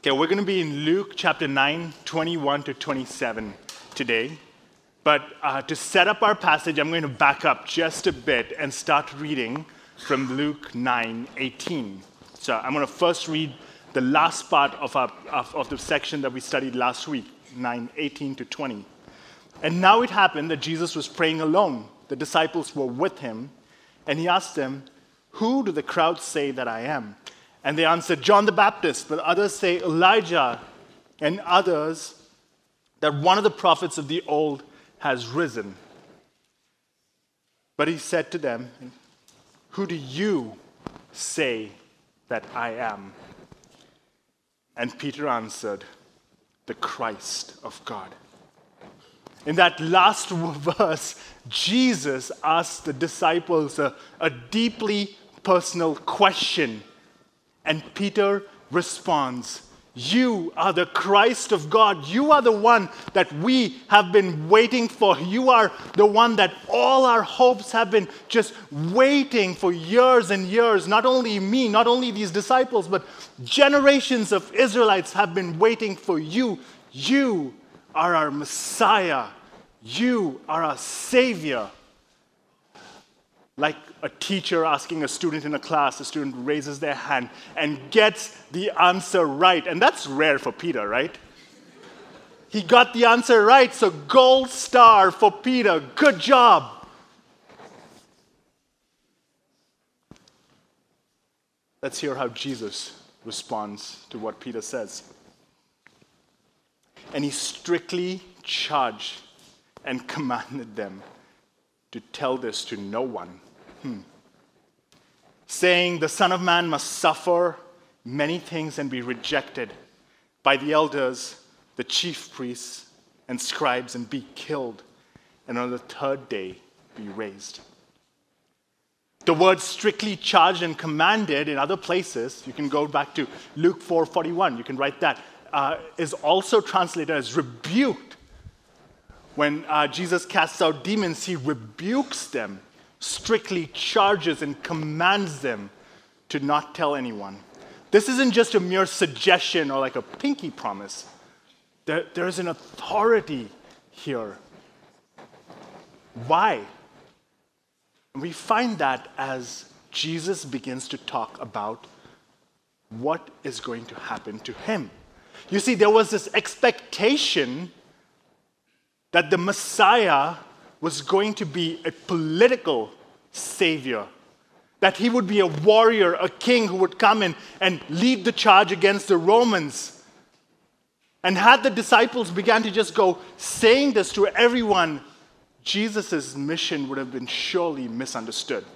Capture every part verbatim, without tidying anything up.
Okay, we're going to be in Luke chapter nine, twenty-one to twenty-seven today. But uh, to set up our passage, I'm going to back up just a bit and start reading from Luke nine eighteen. So I'm going to first read the last part of, our, of, of the section that we studied last week, nine eighteen to twenty. And now it happened that Jesus was praying alone. The disciples were with him, and he asked them, "Who do the crowd say that I am?" And they answered, "John the Baptist," but others say Elijah, and others that one of the prophets of the old has risen. But he said to them, "Who do you say that I am?" And Peter answered, "The Christ of God." In that last verse, Jesus asked the disciples a, a deeply personal question. And Peter responds, "You are the Christ of God. You are the one that we have been waiting for. You are the one that all our hopes have been just waiting for years and years. Not only me, not only these disciples, but generations of Israelites have been waiting for you. You are our Messiah. You are our Savior." Like a teacher asking a student in a class, the student raises their hand and gets the answer right. And that's rare for Peter, right? He got the answer right, so gold star for Peter. Good job. Let's hear how Jesus responds to what Peter says. And he strictly charged and commanded them to tell this to no one. Hmm. Saying, "The Son of Man must suffer many things and be rejected by the elders, the chief priests, and scribes, and be killed, and on the third day be raised." The word strictly charged and commanded in other places, you can go back to Luke four forty-one, you can write that, uh, is also translated as rebuked. When uh, Jesus casts out demons, he rebukes them, strictly charges and commands them to not tell anyone. This isn't just a mere suggestion or like a pinky promise. There, there's an authority here. Why? We find that as Jesus begins to talk about what is going to happen to him. You see, there was this expectation that the Messiah was going to be a political savior, that he would be a warrior, a king who would come in and lead the charge against the Romans. And had the disciples began to just go saying this to everyone, Jesus' mission would have been surely misunderstood.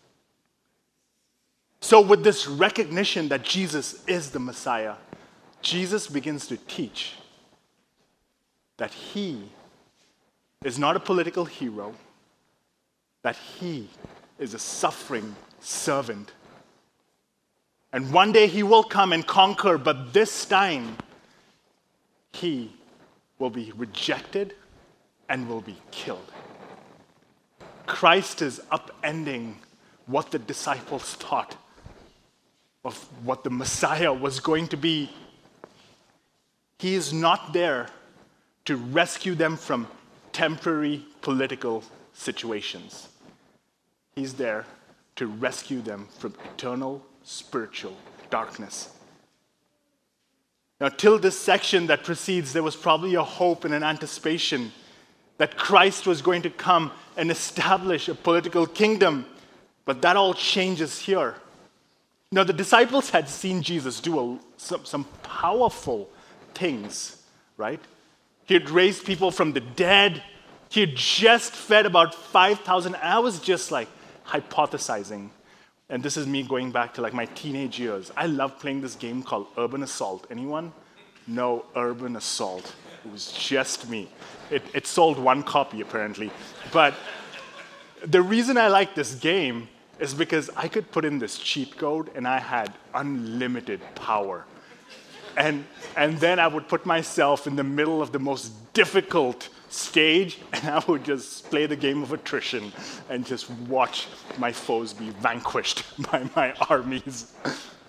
So with this recognition that Jesus is the Messiah, Jesus begins to teach that he is not a political hero, that he is a suffering servant. And one day he will come and conquer, but this time he will be rejected and will be killed. Christ is upending what the disciples thought of what the Messiah was going to be. He is not there to rescue them from temporary political situations. He's there to rescue them from eternal spiritual darkness. Now, till this section that precedes, there was probably a hope and an anticipation that Christ was going to come and establish a political kingdom, but that all changes here. Now, the disciples had seen Jesus do a, some, some powerful things, right? He had raised people from the dead. He had just fed about five thousand. I was just like hypothesizing. And this is me going back to like my teenage years. I love playing this game called Urban Assault. Anyone? No, Urban Assault. It was just me. It, it sold one copy apparently. But the reason I like this game is because I could put in this cheat code and I had unlimited power. And, and then I would put myself in the middle of the most difficult stage, and I would just play the game of attrition and just watch my foes be vanquished by my armies.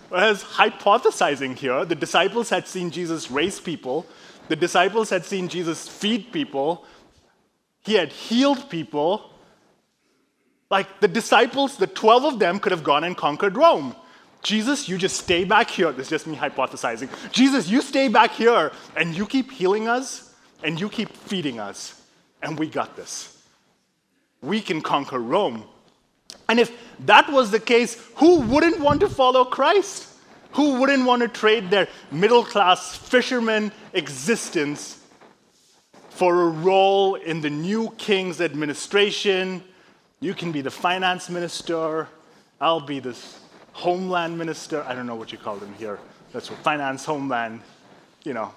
was hypothesizing here. The disciples had seen Jesus raise people. The disciples had seen Jesus feed people. He had healed people. Like the disciples, the twelve of them could have gone and conquered Rome. Jesus, you just stay back here. This is just me hypothesizing. Jesus, you stay back here and you keep healing us and you keep feeding us. And we got this. We can conquer Rome. And if that was the case, who wouldn't want to follow Christ? Who wouldn't want to trade their middle-class fisherman existence for a role in the new king's administration? You can be the finance minister. I'll be the homeland minister. I don't know what you call them here. That's what finance, homeland, you know.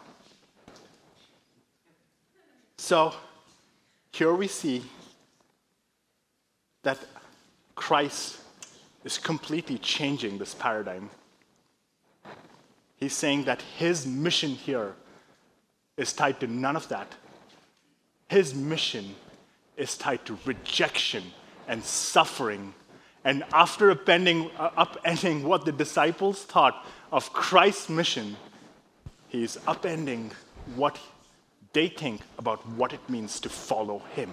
So here we see that Christ is completely changing this paradigm. He's saying that his mission here is tied to none of that. His mission is tied to rejection and suffering. And after upending, uh, upending what the disciples thought of Christ's mission, he is upending what they think about what it means to follow him.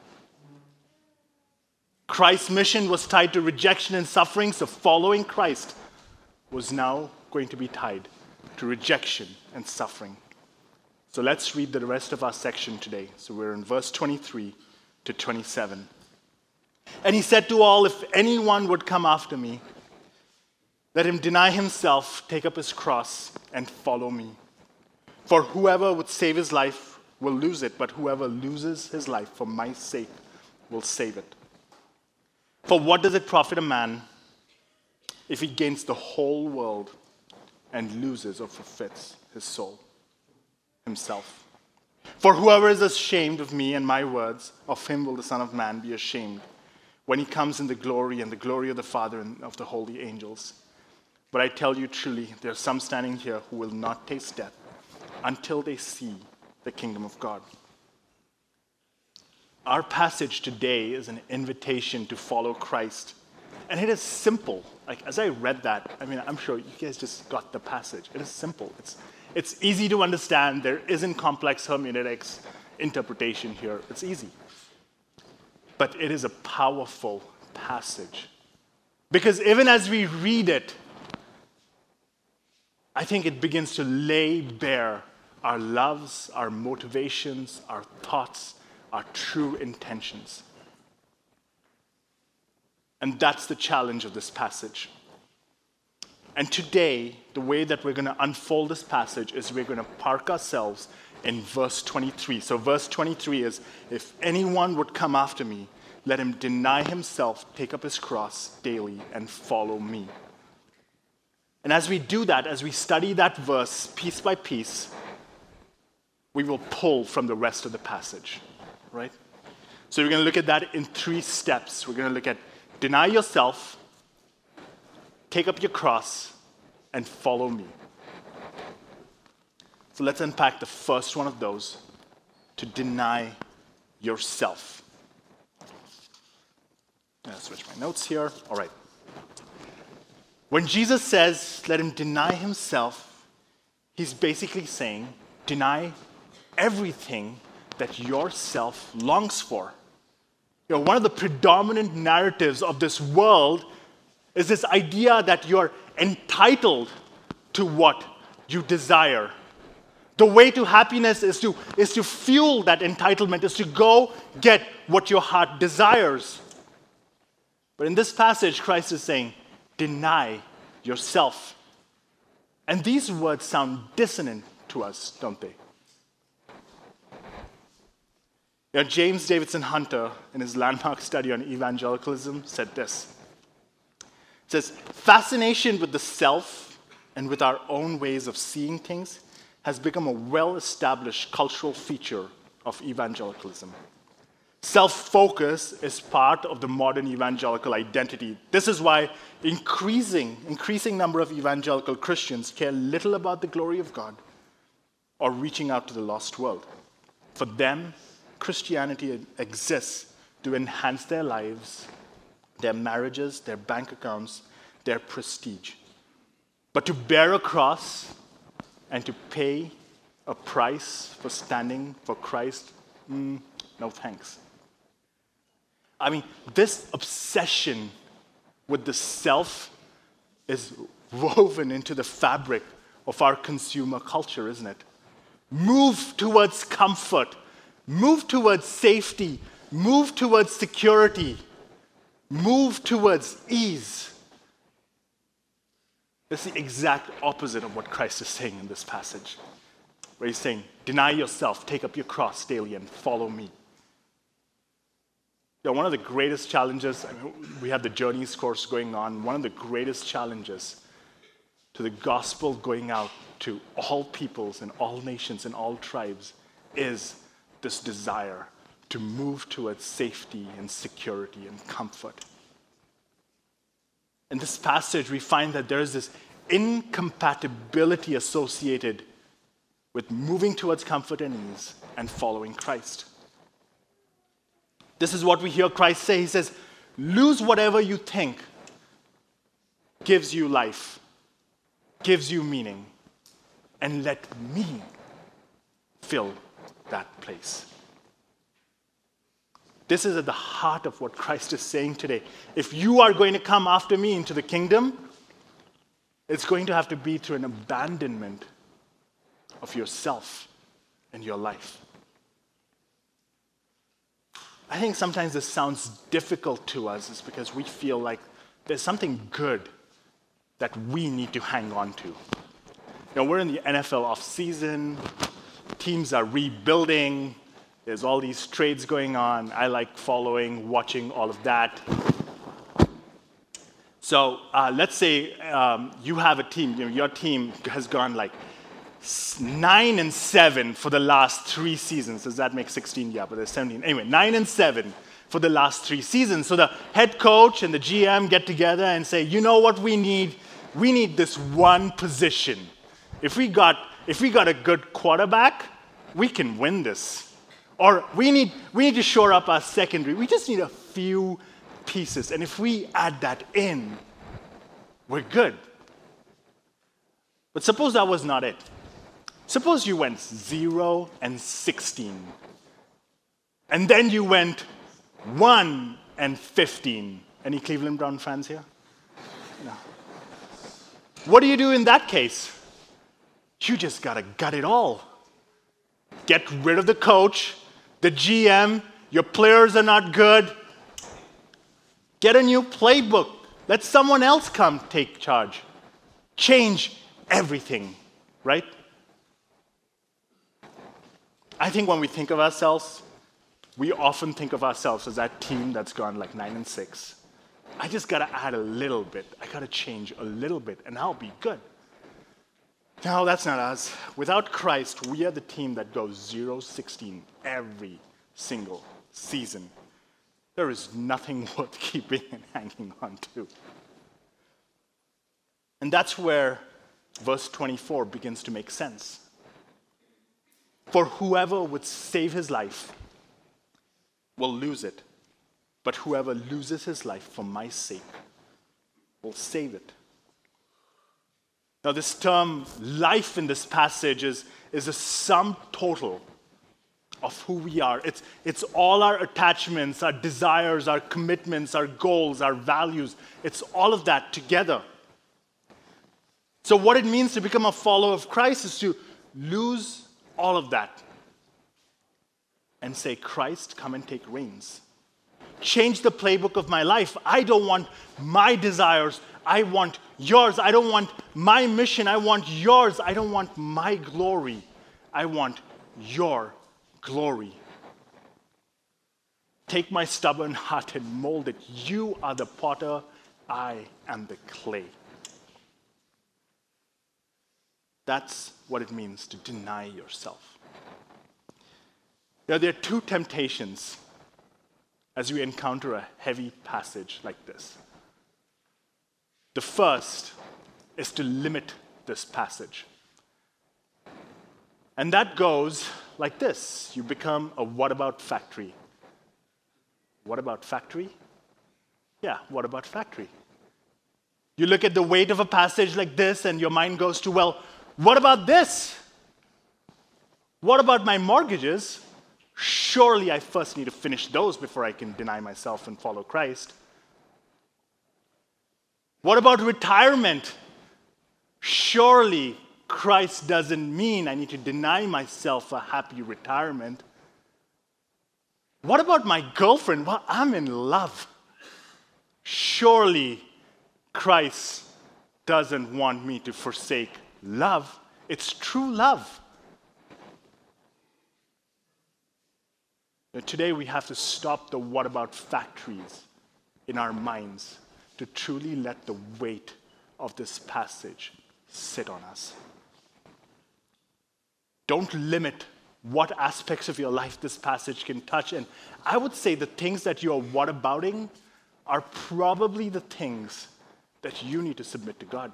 Christ's mission was tied to rejection and suffering, so following Christ was now going to be tied to rejection and suffering. So let's read the rest of our section today. So we're in verse twenty-three to twenty-seven. And he said to all, if anyone would come after me, let him deny himself, take up his cross, and follow me. For whoever would save his life will lose it, but whoever loses his life for my sake will save it. For what does it profit a man if he gains the whole world and loses or forfeits his soul, himself? For whoever is ashamed of me and my words, of him will the Son of Man be ashamed when he comes in the glory and the glory of the Father and of the holy angels. But I tell you truly, there are some standing here who will not taste death until they see the kingdom of God. Our passage today is an invitation to follow Christ. And it is simple. Like, as I read that, I mean, I'm sure you guys just got the passage. It is simple. It's, it's easy to understand. There isn't complex hermeneutics interpretation here. It's easy. But it is a powerful passage. Because even as we read it, I think it begins to lay bare our loves, our motivations, our thoughts, our true intentions. And that's the challenge of this passage. And today, the way that we're going to unfold this passage is we're going to park ourselves in verse twenty-three. So verse twenty-three is, if anyone would come after me, let him deny himself, take up his cross daily, and follow me. And as we do that, as we study that verse piece by piece, we will pull from the rest of the passage. Right? So we're going to look at that in three steps. We're going to look at deny yourself, take up your cross, and follow me. So let's unpack the first one of those, to deny yourself. I'll switch my notes here. All right. When Jesus says, let him deny himself, he's basically saying, deny everything that your self longs for. You know, one of the predominant narratives of this world is this idea that you're entitled to what you desire. The way to happiness is to, is to fuel that entitlement, is to go get what your heart desires. But in this passage, Christ is saying, deny yourself. And these words sound dissonant to us, don't they? You know, James Davidson Hunter, in his landmark study on evangelicalism, said this. It says, fascination with the self and with our own ways of seeing things has become a well-established cultural feature of evangelicalism. Self-focus is part of the modern evangelical identity. This is why increasing, increasing number of evangelical Christians care little about the glory of God or reaching out to the lost world. For them, Christianity exists to enhance their lives, their marriages, their bank accounts, their prestige. But to bear a cross and to pay a price for standing for Christ, mm, no thanks. I mean, this obsession with the self is woven into the fabric of our consumer culture, isn't it? Move towards comfort, move towards safety, move towards security, move towards ease. That's the exact opposite of what Christ is saying in this passage, where he's saying, deny yourself, take up your cross daily, and follow me. You know, one of the greatest challenges, I mean, we have the Journeys course going on, one of the greatest challenges to the gospel going out to all peoples and all nations and all tribes is this desire to move towards safety and security and comfort. In this passage, we find that there is this incompatibility associated with moving towards comfort and ease and following Christ. This is what we hear Christ say. He says, lose whatever you think gives you life, gives you meaning, and let me fill that place. This is at the heart of what Christ is saying today. If you are going to come after me into the kingdom, it's going to have to be through an abandonment of yourself and your life. I think sometimes this sounds difficult to us is because we feel like there's something good that we need to hang on to. You know, we're in the N F L off-season, teams are rebuilding, there's all these trades going on. I like following, watching all of that. So uh, let's say um, you have a team, you know, your team has gone like nine and seven for the last three seasons. Does that make sixteen? Yeah, but there's seventeen. Anyway, nine and seven for the last three seasons. So the head coach and the G M get together and say, you know what we need? We need this one position. If we got, if we got a good quarterback, we can win this. Or we need, we need to shore up our secondary. We just need a few pieces. And if we add that in, we're good. But suppose that was not it. Suppose you went zero and sixteen. And then you went one and fifteen. Any Cleveland Brown fans here? No. What do you do in that case? You just gotta gut it all. Get rid of the coach, the G M, your players are not good. Get a new playbook. Let someone else come take charge. Change everything, right? I think when we think of ourselves, we often think of ourselves as that team that's gone like nine and six. I just gotta add a little bit. I gotta change a little bit, and I'll be good. No, that's not us. Without Christ, we are the team that goes zero sixteen every single season. There is nothing worth keeping and hanging on to. And that's where verse twenty-four begins to make sense. For whoever would save his life will lose it, but whoever loses his life for my sake will save it. Now, this term life in this passage is, is a sum total of who we are. It's, it's all our attachments, our desires, our commitments, our goals, our values. It's all of that together. So what it means to become a follower of Christ is to lose all of that and say, Christ, come and take reins. Change the playbook of my life. I don't want my desires. I want yours. I don't want my mission. I want yours. I don't want my glory. I want your glory. Take my stubborn heart and mold it. You are the potter. I am the clay. That's what it means to deny yourself. Now, there are two temptations as we encounter a heavy passage like this. The first is to limit this passage. And that goes like this. You become a what about factory. What about factory? Yeah, what about factory? You look at the weight of a passage like this and your mind goes to, well, what about this? What about my mortgages? Surely I first need to finish those before I can deny myself and follow Christ. What about retirement? Surely Christ doesn't mean I need to deny myself a happy retirement. What about my girlfriend? Well, I'm in love. Surely Christ doesn't want me to forsake love. It's true love. But today we have to stop the what about factories in our minds to truly let the weight of this passage sit on us. Don't limit what aspects of your life this passage can touch. And I would say the things that you are whatabouting are probably the things that you need to submit to God.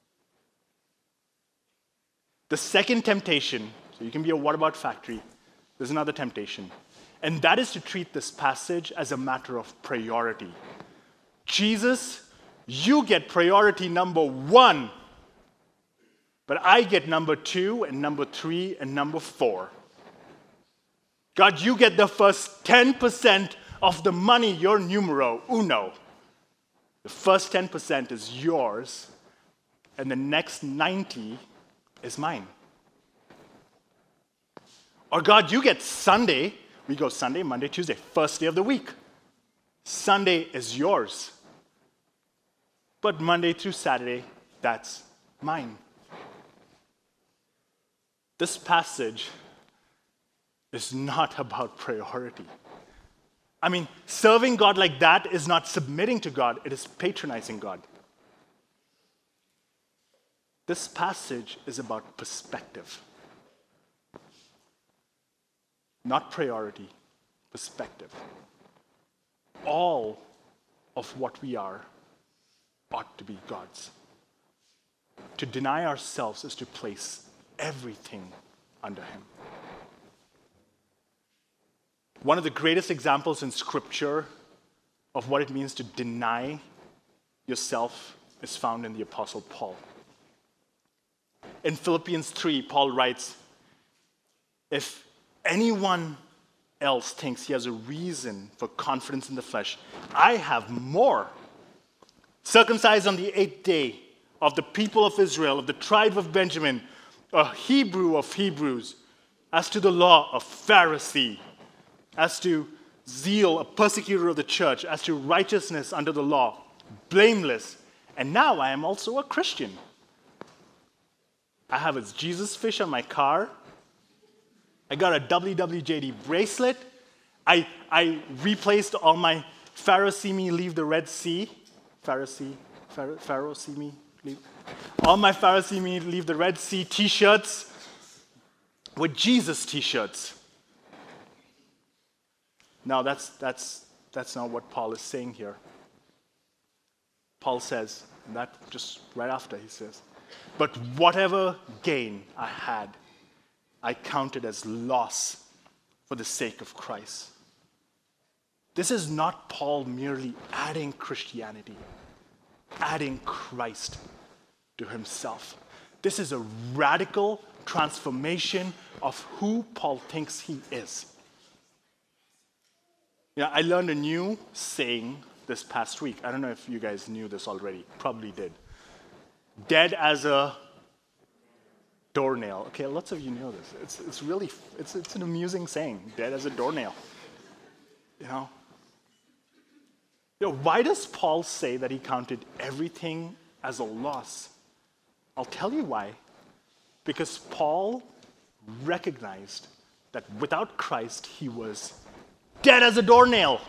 The second temptation, so you can be a what about factory, there's another temptation. And that is to treat this passage as a matter of priority. Jesus, you get priority number one, but I get number two and number three and number four. God, you get the first ten percent of the money, your numero uno. The first ten percent is yours, and the next ninety is mine. Or God, you get Sunday. We go Sunday, Monday, Tuesday, first day of the week. Sunday is yours. But Monday through Saturday, that's mine. This passage is not about priority. I mean, serving God like that is not submitting to God, it is patronizing God. This passage is about perspective. Not priority, perspective. All of what we are ought to be God's. To deny ourselves is to place everything under Him. One of the greatest examples in Scripture of what it means to deny yourself is found in the Apostle Paul. In Philippians three, Paul writes, if anyone else thinks he has a reason for confidence in the flesh, I have more. Circumcised on the eighth day, of the people of Israel, of the tribe of Benjamin, a Hebrew of Hebrews, as to the law, a Pharisee, as to zeal, a persecutor of the church, as to righteousness under the law, blameless. And now I am also a Christian. I have a Jesus fish on my car. I got a W W J D bracelet. I, I replaced all my Pharaoh see me leave the Red Sea. Pharisee, Pharaoh, Pharaoh see me leave. All my Pharaoh see me leave the Red Sea t-shirts with Jesus t-shirts. Now that's, that's, that's not what Paul is saying here. Paul says, and that just right after he says, but whatever gain I had, I counted as loss for the sake of Christ. This is not Paul merely adding Christianity, adding Christ to himself. This is a radical transformation of who Paul thinks he is. You know, I learned a new saying this past week. I don't know if you guys knew this already. Probably did. Dead as a doornail. Okay, lots of you know this. It's, it's really, it's, it's an amusing saying. Dead as a doornail. You know? You know, why does Paul say that he counted everything as a loss? I'll tell you why. Because Paul recognized that without Christ, he was dead as a doornail.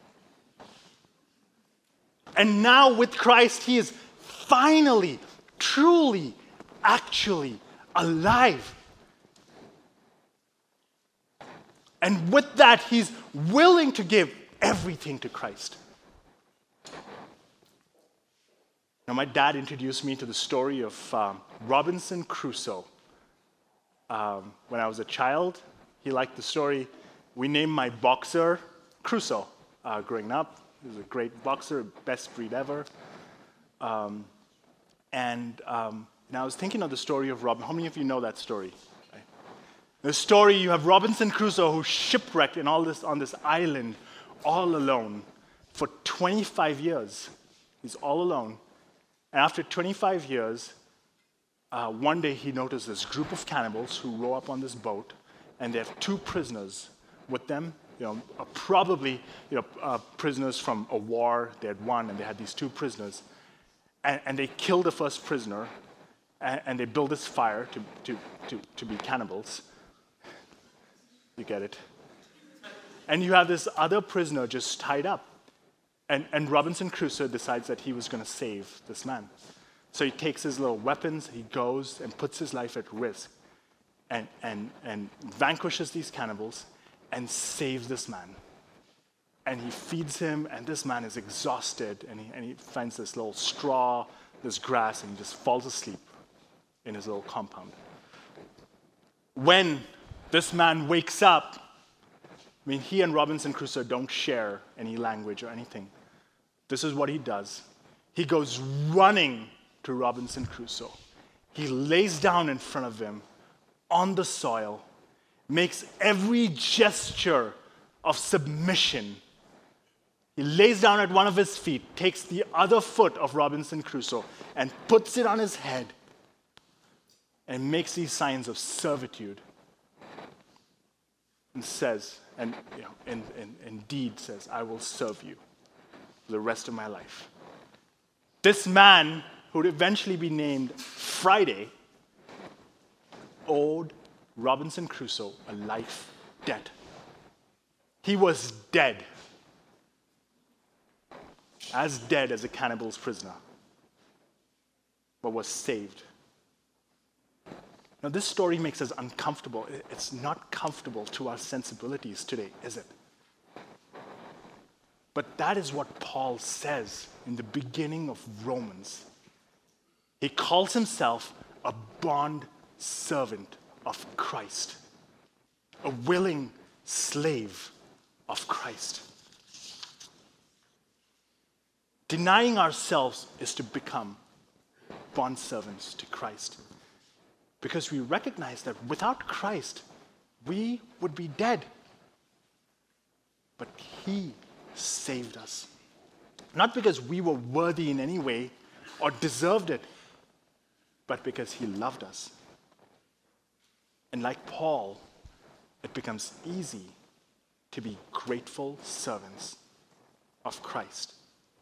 And now with Christ, he is finally, truly, actually alive. And with that, he's willing to give everything to Christ. Now, my dad introduced me to the story of um, Robinson Crusoe. Um, when I was a child, he liked the story. We named my boxer Crusoe uh, growing up. He was a great boxer, best breed ever. Um, And um, now I was thinking of the story of Robin. How many of you know that story? Right? The story, you have Robinson Crusoe who's shipwrecked in all this, on this island all alone for twenty-five years. He's all alone. And after twenty-five years, uh, one day he noticed this group of cannibals who row up on this boat, and they have two prisoners with them. You know, uh, probably you know, uh, prisoners from a war they had won, and they had these two prisoners. And, and they kill the first prisoner, and, and they build this fire to, to, to, to be cannibals. You get it? And you have this other prisoner just tied up. And, and Robinson Crusoe decides that he was going to save this man. So he takes his little weapons, he goes and puts his life at risk, and, and, and vanquishes these cannibals, and saves this man. And he feeds him, and this man is exhausted, and he, and he finds this little straw, this grass, and he just falls asleep in his little compound. When this man wakes up, I mean, he and Robinson Crusoe don't share any language or anything. This is what he does. He goes running to Robinson Crusoe. He lays down in front of him on the soil, makes every gesture of submission. He lays down at one of his feet, takes the other foot of Robinson Crusoe, and puts it on his head, and makes these signs of servitude. And says, and you know, in, in, indeed says, I will serve you for the rest of my life. This man, who would eventually be named Friday, owed Robinson Crusoe a life debt. He was dead. As dead as a cannibal's prisoner, but was saved. Now, this story makes us uncomfortable. It's not comfortable to our sensibilities today, is it? But that is what Paul says in the beginning of Romans. He calls himself a bond servant of Christ, a willing slave of Christ. Denying ourselves is to become bondservants to Christ. Because we recognize that without Christ, we would be dead. But he saved us. Not because we were worthy in any way or deserved it, but because he loved us. And like Paul, it becomes easy to be grateful servants of Christ.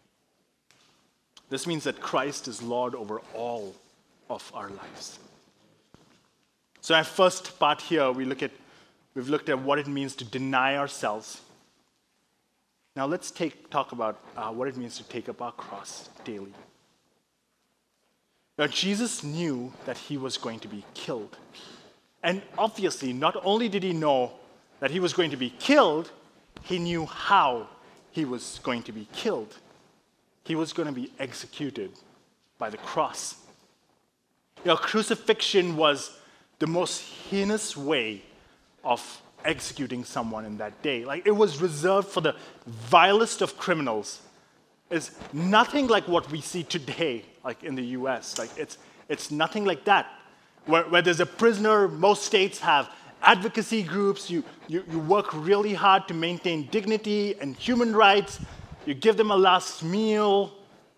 This means that Christ is Lord over all of our lives. So our first part here, we look at, we've looked at what it means to deny ourselves. Now let's take, talk about uh, what it means to take up our cross daily. Now Jesus knew that he was going to be killed. And obviously, not only did he know that he was going to be killed, he knew how he was going to be killed. He was going to be executed by the cross. You know, crucifixion was the most heinous way of executing someone in that day. Like, it was reserved for the vilest of criminals. It's nothing like what we see today, like in the U S. Like, it's it's nothing like that. Where, where there's a prisoner, most states have advocacy groups. You, you, you work really hard to maintain dignity and human rights. You give them a last meal.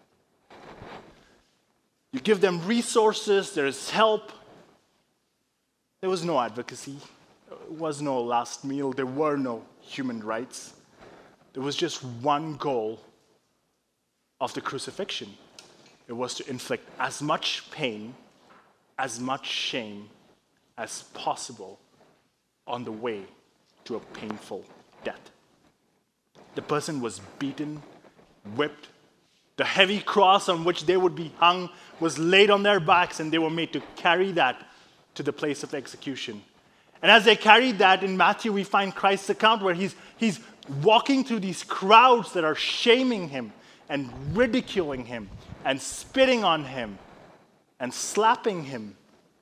You give them resources. There is help. There was no advocacy. There was no last meal. There were no human rights. There was just one goal of the crucifixion. It was to inflict as much pain, as much shame as possible on the way to a painful death. The person was beaten, whipped. The heavy cross on which they would be hung was laid on their backs, and they were made to carry that to the place of execution. And as they carried that, in Matthew, we find Christ's account where he's, he's walking through these crowds that are shaming him and ridiculing him and spitting on him and slapping him.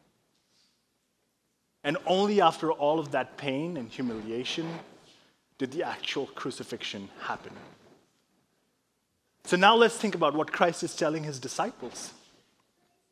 And only after all of that pain and humiliation did the actual crucifixion happen. So now let's think about what Christ is telling his disciples.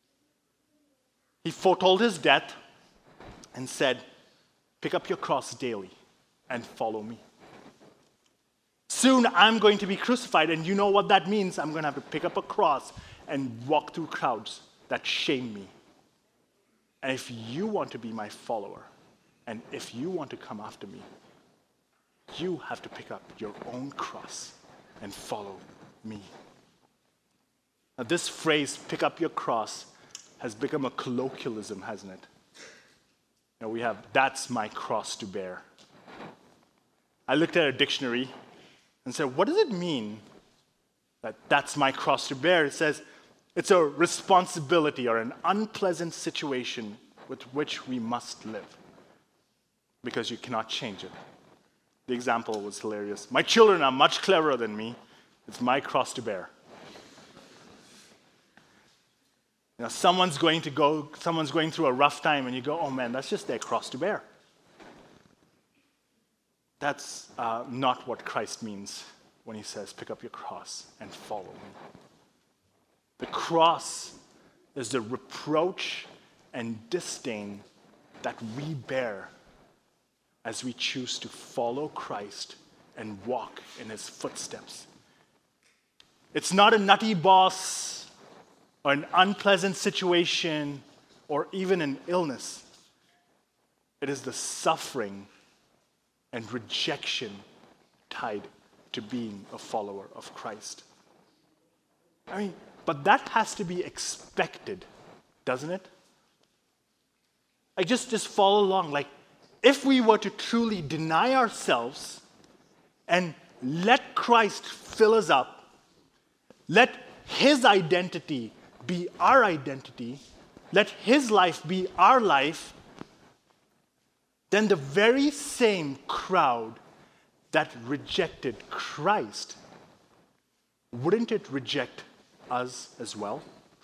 He foretold his death and said, pick up your cross daily and follow me. Soon I'm going to be crucified, and you know what that means. I'm going to have to pick up a cross and walk through crowds that shame me. And if you want to be my follower, and if you want to come after me, you have to pick up your own cross and follow me. Now, this phrase, pick up your cross, has become a colloquialism, hasn't it? You know, we have, that's my cross to bear. I looked at a dictionary and said, what does it mean that that's my cross to bear? It says, it's a responsibility or an unpleasant situation with which we must live because you cannot change it. The example was hilarious. My children are much cleverer than me. It's my cross to bear. You know, someone's going to go, someone's going through a rough time, and you go, oh man, that's just their cross to bear. That's uh, not what Christ means when he says, pick up your cross and follow me. The cross is the reproach and disdain that we bear as we choose to follow Christ and walk in his footsteps. It's not a nutty boss or an unpleasant situation or even an illness. It is the suffering and rejection tied to being a follower of Christ. I mean, but that has to be expected, doesn't it? Like, just, just follow along. Like, if we were to truly deny ourselves and let Christ fill us up, let his identity be our identity, let his life be our life, then the very same crowd that rejected Christ, wouldn't it reject us as well?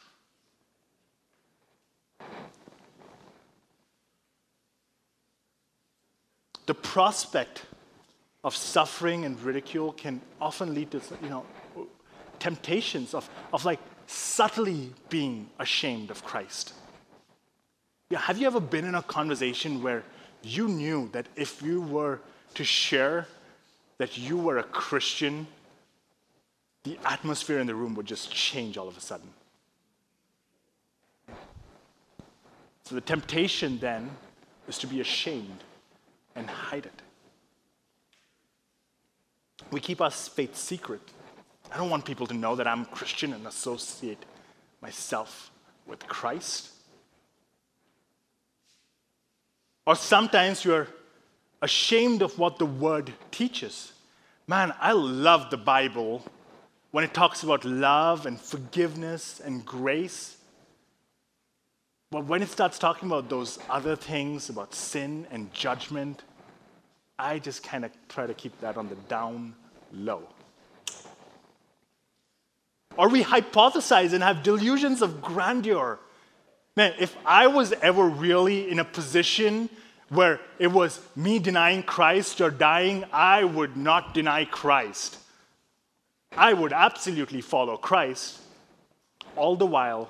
The prospect of suffering and ridicule can often lead to, you know, temptations of, of like subtly being ashamed of Christ. Yeah, have you ever been in a conversation where you knew that if you were to share that you were a Christian, the atmosphere in the room would just change all of a sudden? So the temptation then is to be ashamed and hide it. We keep our faith secret. I don't want people to know that I'm Christian and associate myself with Christ. Or sometimes you're ashamed of what the word teaches. Man, I love the Bible when it talks about love and forgiveness and grace. But when it starts talking about those other things, about sin and judgment, I just kind of try to keep that on the down low. Or we hypothesize and have delusions of grandeur. Man, if I was ever really in a position where it was me denying Christ or dying, I would not deny Christ. I would absolutely follow Christ, all the while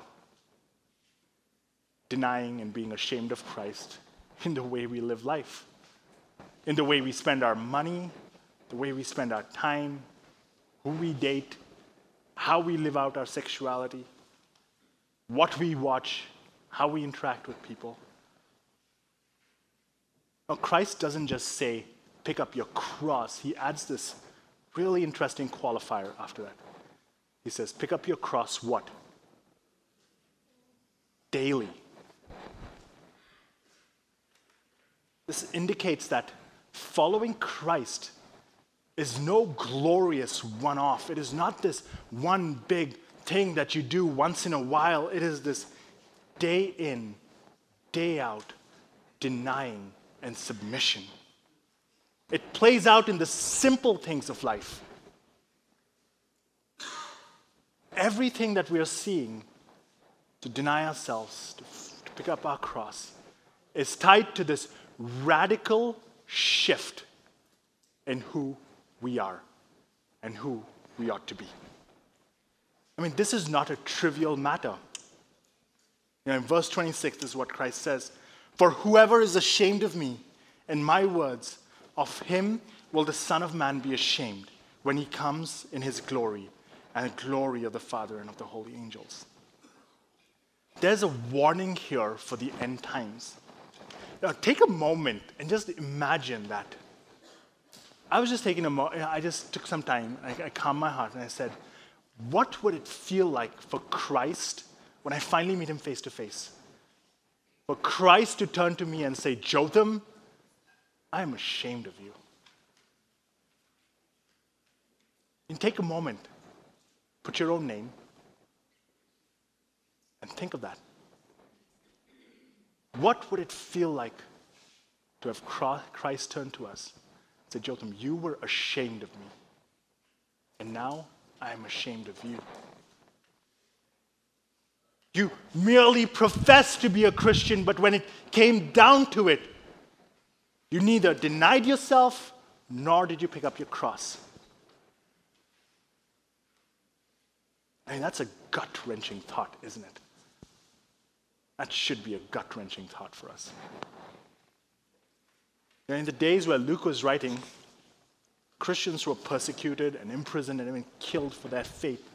denying and being ashamed of Christ in the way we live life, in the way we spend our money, the way we spend our time, who we date, how we live out our sexuality, what we watch, how we interact with people. Now, Christ doesn't just say, pick up your cross. He adds this really interesting qualifier after that. He says, pick up your cross what? Daily. This indicates that following Christ is no glorious one-off. It is not this one big thing that you do once in a while. It is this day in, day out, denying and submission. It plays out in the simple things of life. Everything that we are seeing to deny ourselves, to, to pick up our cross, is tied to this radical shift in who we are and who we ought to be. I mean, this is not a trivial matter. You know, in verse twenty-six, this is what Christ says. For whoever is ashamed of me and my words, of him will the Son of Man be ashamed when he comes in his glory and the glory of the Father and of the holy angels. There's a warning here for the end times. Now, take a moment and just imagine that. I was just taking a moment, I just took some time, I, I calmed my heart and I said, what would it feel like for Christ when I finally meet him face to face? For Christ to turn to me and say, Jotham, I am ashamed of you. And take a moment, put your own name, and think of that. What would it feel like to have Christ turn to us and say, Jotham, you were ashamed of me, and now I am ashamed of you. You merely professed to be a Christian, but when it came down to it, you neither denied yourself nor did you pick up your cross. I mean, that's a gut-wrenching thought, isn't it? That should be a gut-wrenching thought for us. You know, in the days where Luke was writing, Christians were persecuted and imprisoned and even killed for their faith.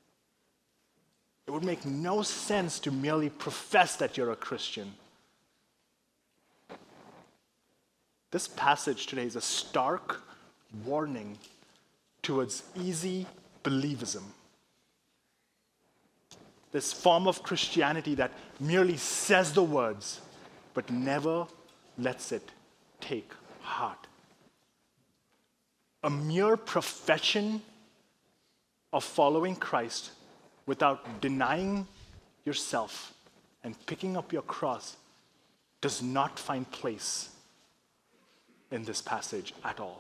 It would make no sense to merely profess that you're a Christian. This passage today is a stark warning towards easy believism. This form of Christianity that merely says the words, but never lets it take heart. A mere profession of following Christ without denying yourself and picking up your cross does not find place in this passage at all.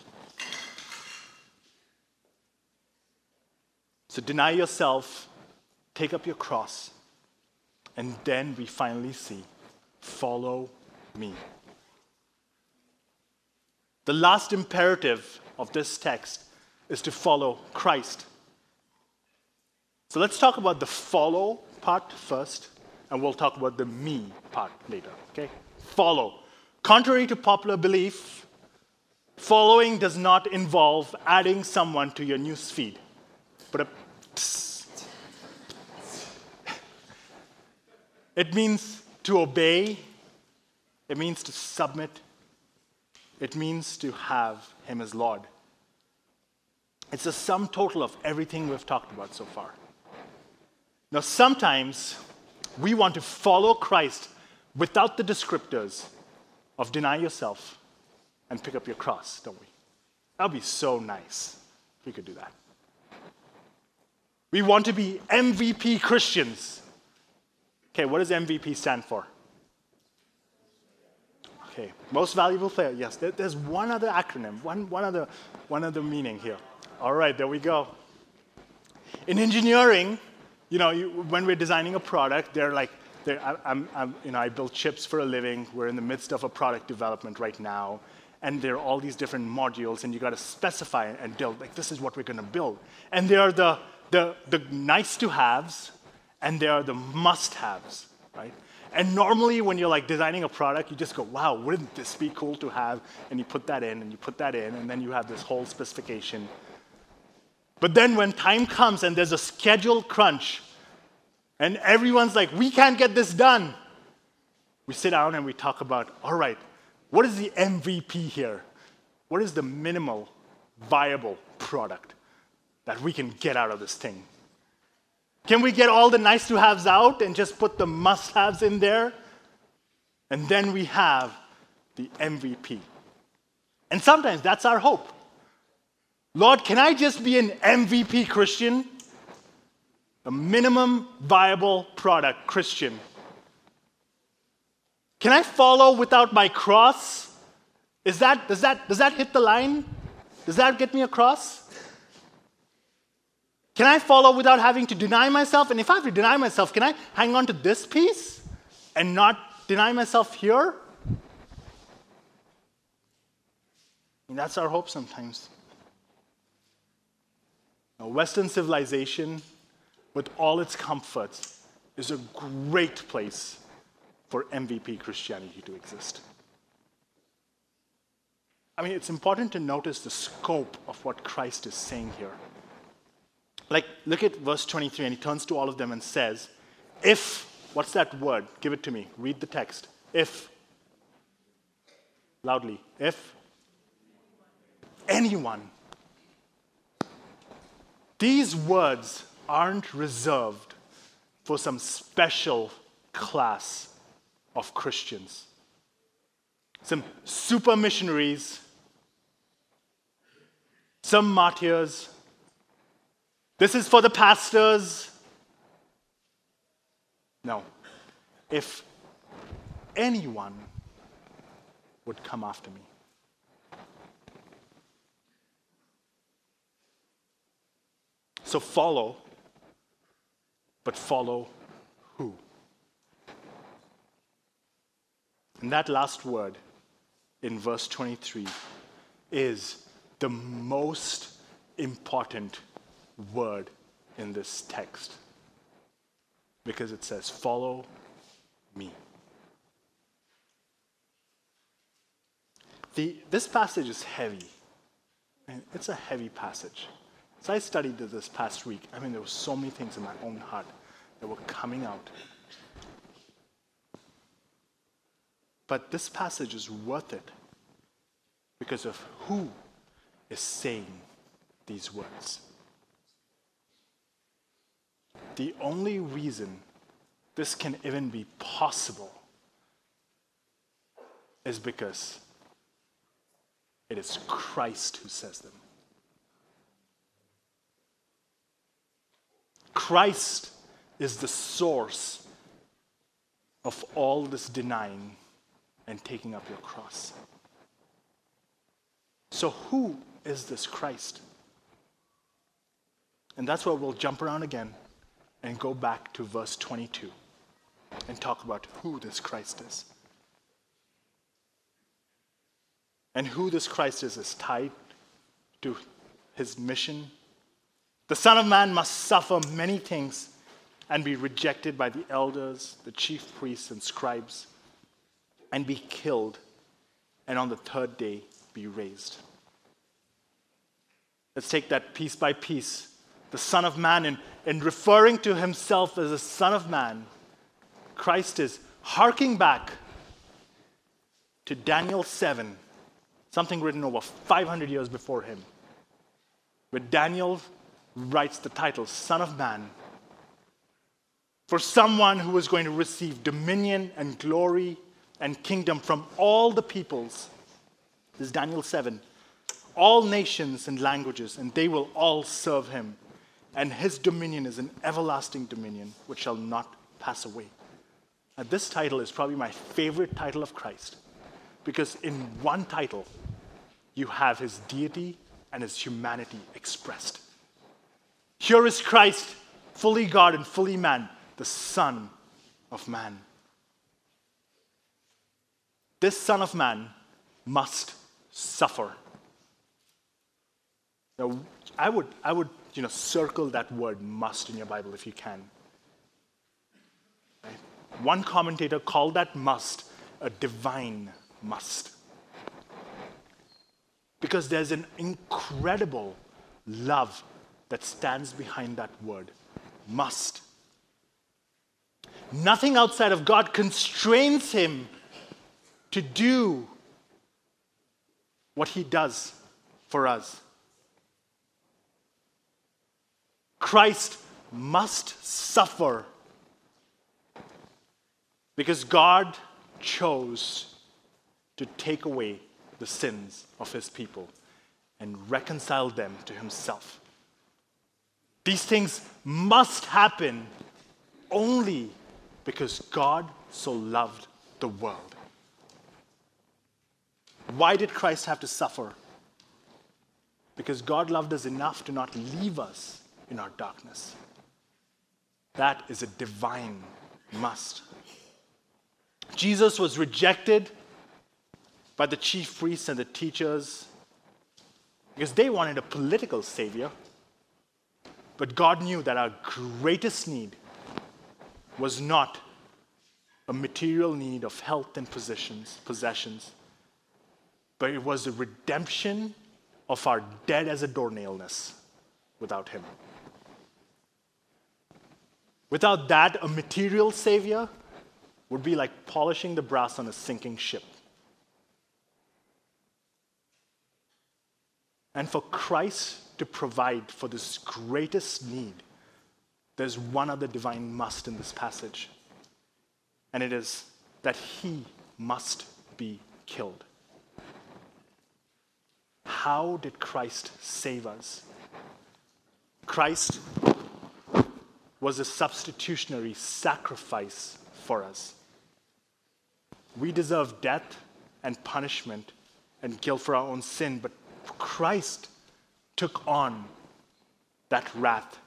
So deny yourself, take up your cross, and then we finally see, follow me. The last imperative of this text is to follow Christ. So let's talk about the follow part first, and we'll talk about the me part later, okay? Follow. Contrary to popular belief, following does not involve adding someone to your news feed. But a It means to obey. It means to submit. It means to have him as Lord. It's a sum total of everything we've talked about so far. Now, sometimes we want to follow Christ without the descriptors of deny yourself and pick up your cross, don't we? That would be so nice if we could do that. We want to be M V P Christians. Okay, what does M V P stand for? Okay, most valuable player. Yes, there, there's one other acronym, one, one, other, one other meaning here. All right, there we go. In engineering, you know, you, when we're designing a product, they're like, they're, I, I'm, I'm, you know, I build chips for a living. We're in the midst of a product development right now, and there are all these different modules, and you got to specify and build. Like, this is what we're going to build, and they are the the the nice to haves. And they are the must-haves, right? And normally when you're like designing a product, you just go, wow, wouldn't this be cool to have? And you put that in, and you put that in, and then you have this whole specification. But then when time comes and there's a schedule crunch, and everyone's like, we can't get this done, we sit down and we talk about, all right, what is the M V P here? What is the minimal viable product that we can get out of this thing? Can we get all the nice-to-haves out and just put the must-haves in there? And then we have the M V P. And sometimes that's our hope. Lord, can I just be an M V P Christian? A minimum viable product Christian. Can I follow without my cross? Is that, does that, does that hit the line? Does that get me across? Can I follow without having to deny myself? And if I have to deny myself, can I hang on to this piece and not deny myself here? And that's our hope sometimes. Now, Western civilization, with all its comforts, is a great place for M V P Christianity to exist. I mean, it's important to notice the scope of what Christ is saying here. Like, look at verse twenty-three, and he turns to all of them and says, if, what's that word? Give it to me. Read the text. If. Loudly. If. Anyone. These words aren't reserved for some special class of Christians. Some super missionaries, some martyrs. This is for the pastors. No. If anyone would come after me. So follow, but follow who? And that last word in verse twenty-three is the most important word in this text, because it says, follow me. The, this passage is heavy, and it's a heavy passage. As I studied this past week, I mean, there were so many things in my own heart that were coming out. But this passage is worth it because of who is saying these words. The only reason this can even be possible is because it is Christ who says them. Christ is the source of all this denying and taking up your cross. So who is this Christ? And that's where we'll jump around again and go back to verse twenty-two and talk about who this Christ is. And who this Christ is is tied to his mission. The Son of Man must suffer many things and be rejected by the elders, the chief priests, and scribes, and be killed, and on the third day be raised. Let's take that piece by piece. The Son of Man, in, in referring to himself as the Son of Man, Christ is harking back to Daniel seven, something written over five hundred years before him, where Daniel writes the title, Son of Man, for someone who was going to receive dominion and glory and kingdom from all the peoples. This is Daniel seven. All nations and languages, and they will all serve him. And his dominion is an everlasting dominion which shall not pass away. Now, this title is probably my favorite title of Christ, because in one title, you have his deity and his humanity expressed. Here is Christ, fully God and fully man, the Son of Man. This Son of Man must suffer. Now, I would, I would, you know, circle that word "must" in your Bible if you can. Right? One commentator called that "must" a divine must, because there's an incredible love that stands behind that word, must. Nothing outside of God constrains him to do what he does for us. Christ must suffer because God chose to take away the sins of his people and reconcile them to himself. These things must happen only because God so loved the world. Why did Christ have to suffer? Because God loved us enough to not leave us in our darkness. That is a divine must. Jesus was rejected by the chief priests and the teachers because they wanted a political savior. But God knew that our greatest need was not a material need of health and possessions, possessions, but it was the redemption of our dead as a doornailness without him. Without that, a material savior would be like polishing the brass on a sinking ship. And for Christ to provide for this greatest need, there's one other divine must in this passage. And it is that he must be killed. How did Christ save us? Christ was a substitutionary sacrifice for us. We deserve death and punishment and guilt for our own sin, but Christ took on that wrath.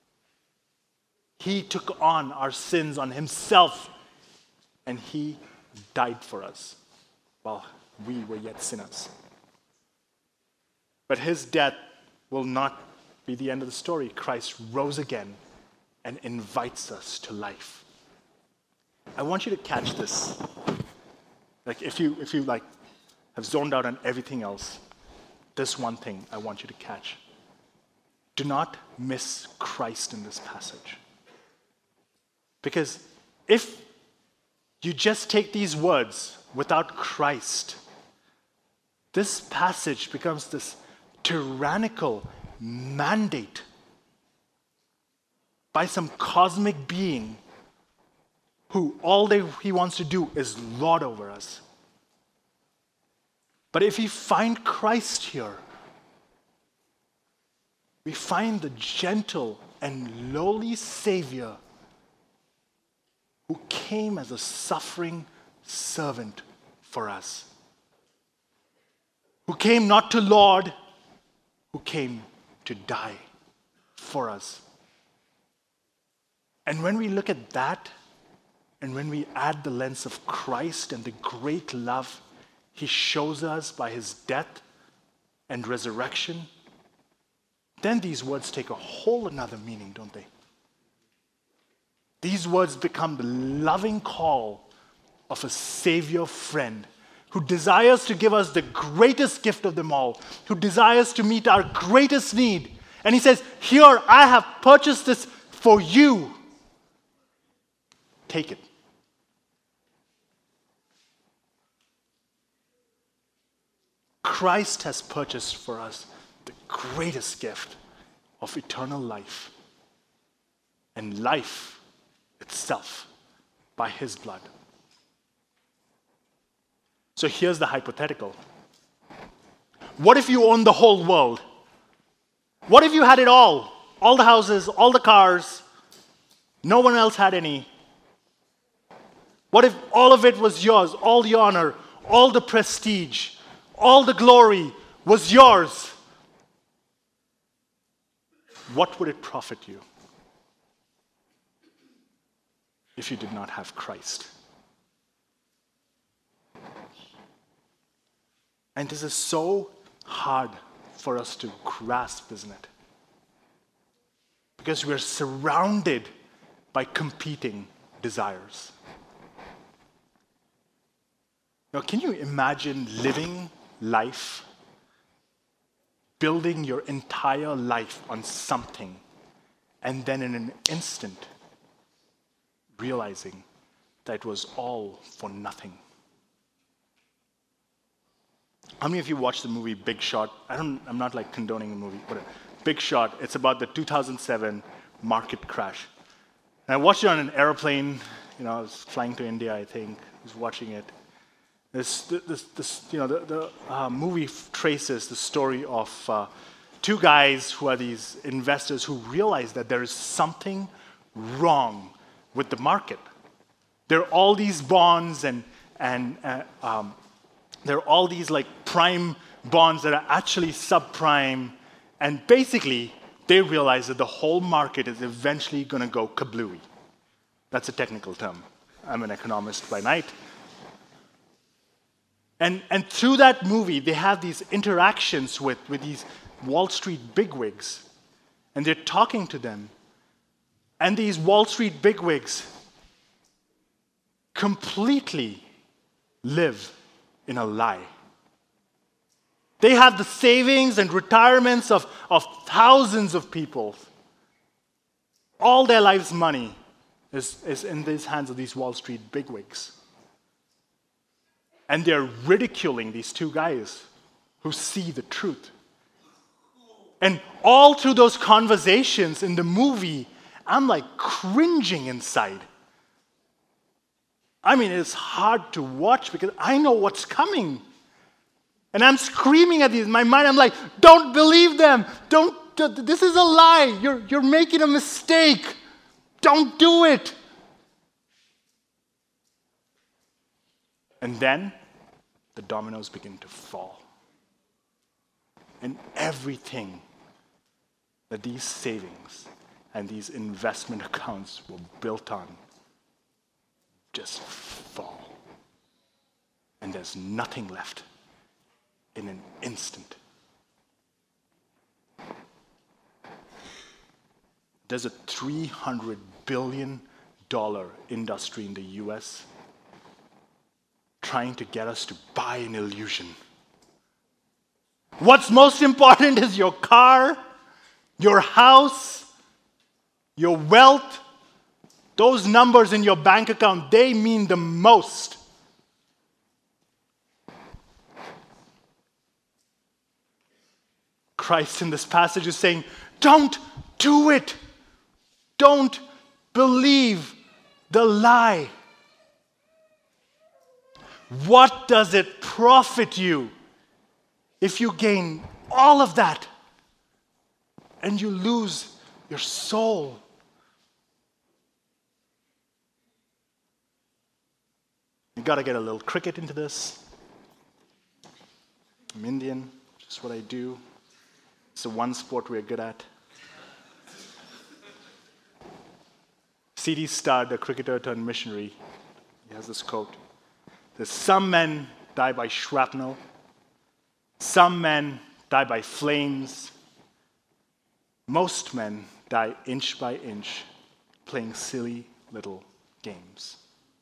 He took on our sins on himself, and he died for us while we were yet sinners. But his death will not be the end of the story. Christ rose again and invites us to life. I want you to catch this. Like if you if you like have zoned out on everything else, this one thing I want you to catch. Do not miss Christ in this passage. Because if you just take these words without Christ, this passage becomes this tyrannical mandate by some cosmic being who all they, he wants to do is lord over us. But if we find Christ here, we find the gentle and lowly Savior who came as a suffering servant for us, who came not to lord, who came to die for us. And when we look at that, and when we add the lens of Christ and the great love he shows us by his death and resurrection, then these words take a whole another meaning, don't they? These words become the loving call of a Savior friend who desires to give us the greatest gift of them all, who desires to meet our greatest need. And he says, here, I have purchased this for you. Take it. Christ has purchased for us the greatest gift of eternal life and life itself by his blood. So here's the hypothetical. What if you owned the whole world? What if you had it all? All the houses, all the cars, no one else had any. What if all of it was yours, all the honor, all the prestige, all the glory was yours? What would it profit you if you did not have Christ? And this is so hard for us to grasp, isn't it? Because we're surrounded by competing desires. Now, can you imagine living life, building your entire life on something, and then in an instant, realizing that it was all for nothing? How many of you watched the movie Big Shot? I don't, I'm not like condoning the movie, but Big Shot, it's about the two thousand seven market crash. And I watched it on an airplane. You know, I was flying to India, I think. I was watching it. This, this, this you know, the, the uh, movie traces the story of uh, two guys who are these investors who realize that there is something wrong with the market. There are all these bonds and and uh, um, there are all these like prime bonds that are actually subprime, and basically they realize that the whole market is eventually going to go kablooey. That's a technical term. I'm an economist by night. And, and through that movie, they have these interactions with, with these Wall Street bigwigs, and they're talking to them. And these Wall Street bigwigs completely live in a lie. They have the savings and retirements of, of thousands of people. All their lives' money is, is in the hands of these Wall Street bigwigs. And they're ridiculing these two guys who see the truth. And all through those conversations in the movie, I'm like cringing inside. I mean, it's hard to watch because I know what's coming. And I'm screaming at these. In my mind, I'm like, don't believe them. Don't, this is a lie. You're, you're making a mistake. Don't do it. And then the dominoes begin to fall. And everything that these savings and these investment accounts were built on just fall. And there's nothing left in an instant. There's a three hundred billion dollars industry in the U S trying to get us to buy an illusion. What's most important is your car, your house, your wealth. Those numbers in your bank account, they mean the most. Christ in this passage is saying, don't do it. Don't believe the lie. What does it profit you if you gain all of that and you lose your soul? You got to get a little cricket into this. I'm Indian, just what I do. It's the one sport we're good at. C D Studd, a cricketer turned missionary, he has this quote. There's some men die by shrapnel. Some men die by flames. Most men die inch by inch, playing silly little games.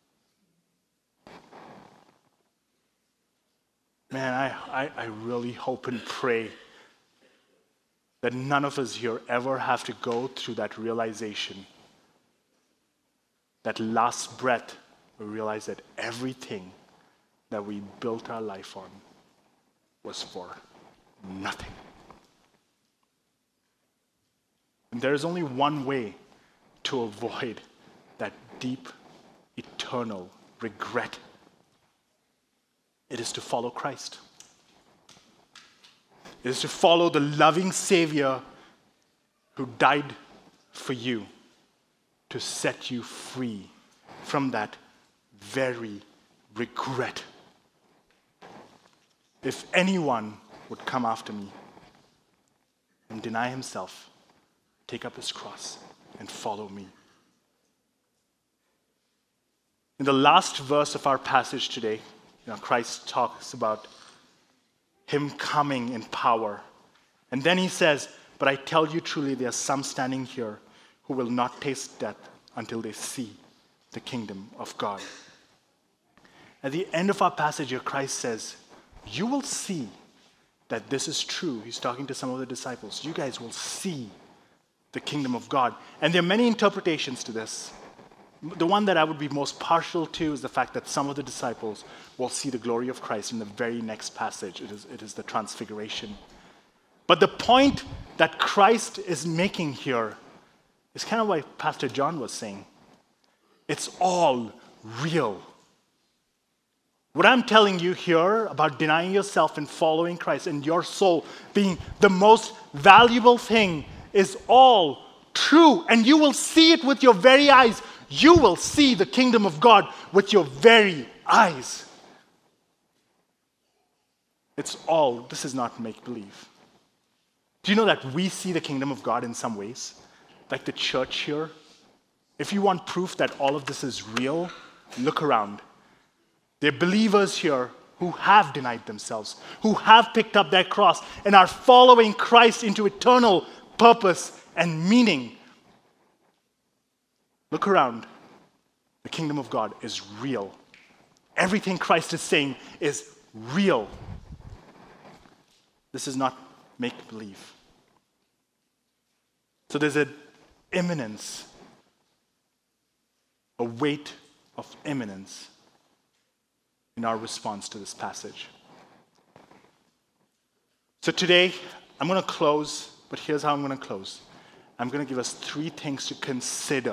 Man, I, I, I really hope and pray that none of us here ever have to go through that realization, that last breath, we realize that everything that we built our life on was for nothing. And there is only one way to avoid that deep, eternal regret. It is to follow Christ. It is to follow the loving Savior who died for you to set you free from that very regret. If anyone would come after me and deny himself, take up his cross and follow me. In the last verse of our passage today, you know, Christ talks about him coming in power. And then he says, but I tell you truly, there are some standing here who will not taste death until they see the kingdom of God. At the end of our passage here, Christ says, you will see that this is true. He's talking to some of the disciples. You guys will see the kingdom of God. And there are many interpretations to this. The one that I would be most partial to is the fact that some of the disciples will see the glory of Christ in the very next passage. It is, it is the transfiguration. But the point that Christ is making here is kind of what Pastor John was saying. It's all real. What I'm telling you here about denying yourself and following Christ and your soul being the most valuable thing is all true. And you will see it with your very eyes. You will see the kingdom of God with your very eyes. It's all, this is not make-believe. Do you know that we see the kingdom of God in some ways? Like the church here. If you want proof that all of this is real, look around. There are believers here who have denied themselves, who have picked up their cross and are following Christ into eternal purpose and meaning. Look around. The kingdom of God is real. Everything Christ is saying is real. This is not make-believe. So there's an imminence, a weight of imminence in our response to this passage. So today, I'm going to close, but here's how I'm going to close. I'm going to give us three things to consider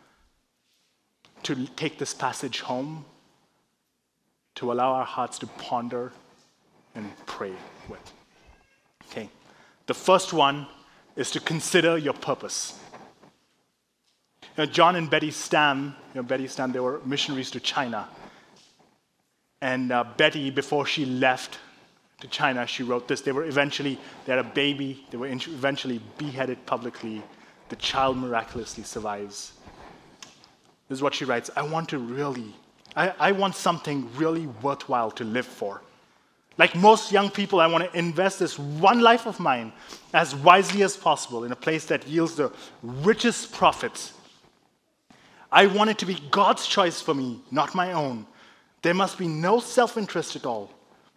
to take this passage home, to allow our hearts to ponder and pray with. Okay. The first one is to consider your purpose. You know, John and Betty Stam, you know, Betty Stam, they were missionaries to China. And uh, Betty, before she left to China, she wrote this. They were eventually, they had a baby. They were eventually beheaded publicly. The child miraculously survives. This is what she writes. I want to really, I, I want something really worthwhile to live for. Like most young people, I want to invest this one life of mine as wisely as possible in a place that yields the richest profits. I want it to be God's choice for me, not my own. There must be no self-interest at all.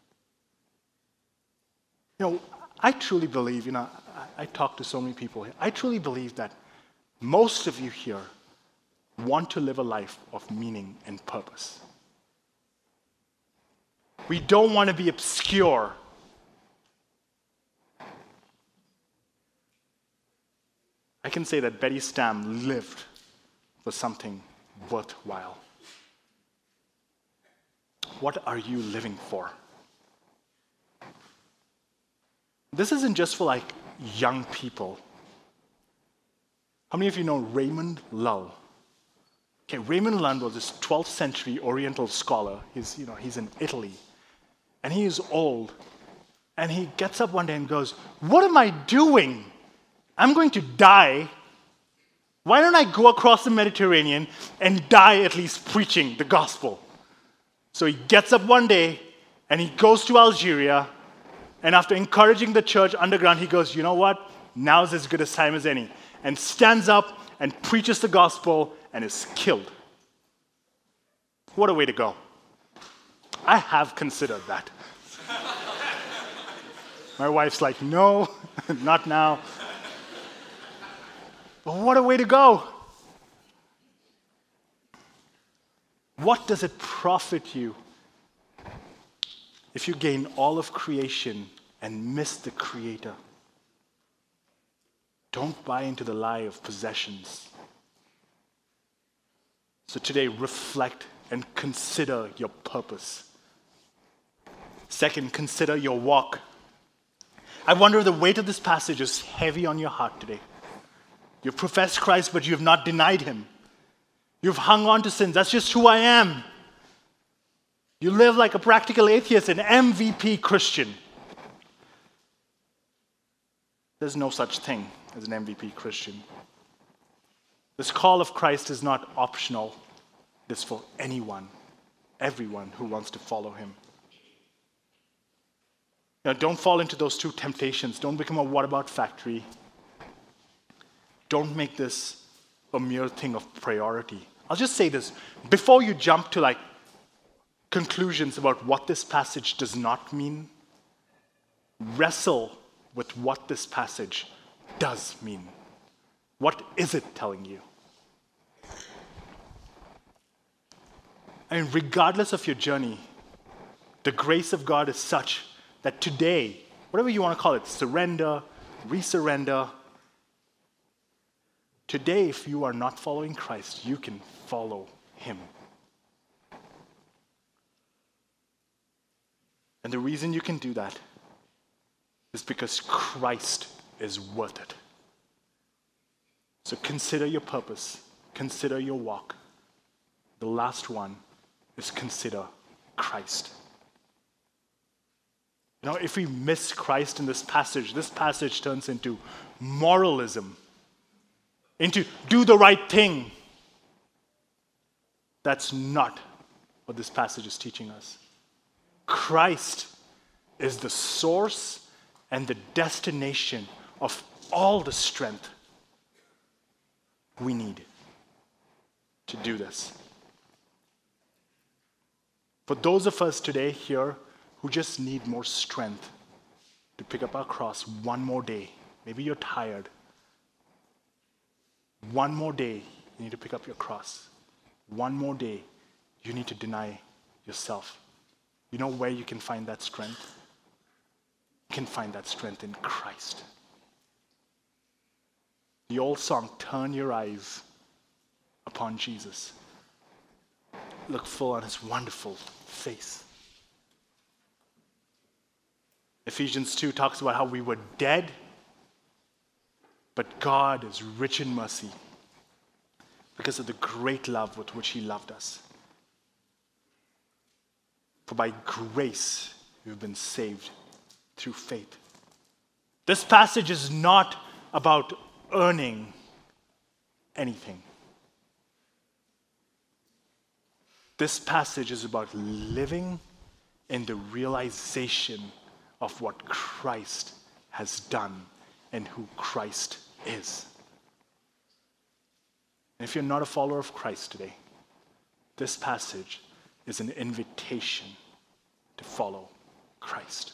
You know, I truly believe, you know, I, I talk to so many people here. I truly believe that most of you here want to live a life of meaning and purpose. We don't want to be obscure. I can say that Betty Stam lived for something worthwhile. What are you living for? This isn't just for like young people. How many of you know Raymond Lull? Okay, Raymond Lull was this twelfth century Oriental scholar. He's, you know, he's in Italy. And he is old. And he gets up one day and goes, what am I doing? I'm going to die. Why don't I go across the Mediterranean and die at least preaching the gospel? So he gets up one day and he goes to Algeria. And after encouraging the church underground, he goes, you know what? Now's as good a time as any. And stands up and preaches the gospel and is killed. What a way to go. I have considered that. My wife's like, no, not now. But what a way to go. What does it profit you if you gain all of creation and miss the Creator? Don't buy into the lie of possessions. So today, reflect and consider your purpose. Second, consider your walk. I wonder if the weight of this passage is heavy on your heart today. You've professed Christ, but you have not denied Him. You've hung on to sin. That's just who I am. You live like a practical atheist, an M V P Christian. There's no such thing as an M V P Christian. This call of Christ is not optional. It is for anyone, everyone who wants to follow Him. Now, don't fall into those two temptations. Don't become a what about factory. Don't make this a mere thing of priority. I'll just say this. Before you jump to like conclusions about what this passage does not mean, wrestle with what this passage does mean. What is it telling you? I mean, regardless of your journey, the grace of God is such that today, whatever you want to call it, surrender, resurrender, today, if you are not following Christ, you can follow Him. And the reason you can do that is because Christ is worth it. So consider your purpose, consider your walk. The last one is consider Christ. You know, if we miss Christ in this passage, this passage turns into moralism, into do the right thing. That's not what this passage is teaching us. Christ is the source and the destination of all the strength we need to do this. For those of us today here who just need more strength to pick up our cross one more day, maybe you're tired. One more day, you need to pick up your cross. One more day, you need to deny yourself. You know where you can find that strength? You can find that strength in Christ. The old song, turn your eyes upon Jesus. Look full on his wonderful face. Ephesians two talks about how we were dead, but God is rich in mercy because of the great love with which he loved us. For by grace you've been saved through faith. This passage is not about earning anything. This passage is about living in the realization of what Christ has done and who Christ is. And if you're not a follower of Christ today, this passage is an invitation to follow Christ.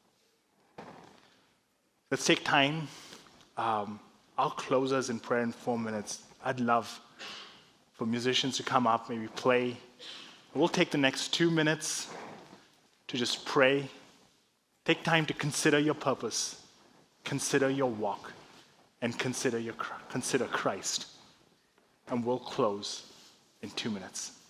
Let's take time. Um, I'll close us in prayer in four minutes. I'd love for musicians to come up, maybe play. We'll take the next two minutes to just pray. Take time to consider your purpose, consider your walk, and consider your consider Christ. And we'll close in two minutes.